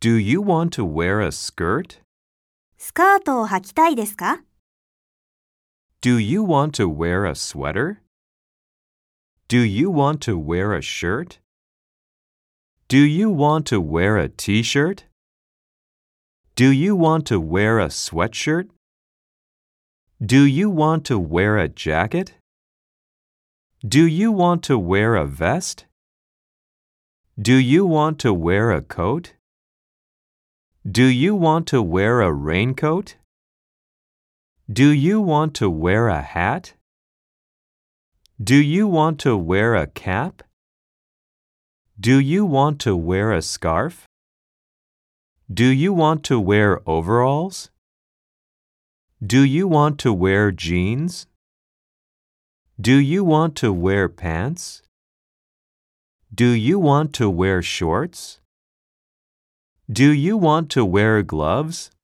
Do you want to wear a skirt? スカートを履きたいですか？ Do you want to wear a sweater? Do you want to wear a shirt? Do you want to wear a t-shirt? Do you want to wear a sweatshirt? Do you want to wear a jacket? Do you want to wear a vest? Do you want to wear a coat? Do you want to wear a raincoat? Do you want to wear a hat? Do you want to wear a cap? Do you want to wear a scarf? Do you want to wear overalls? Do you want to wear jeans? Do you want to wear pants? Do you want to wear shorts? Do you want to wear gloves?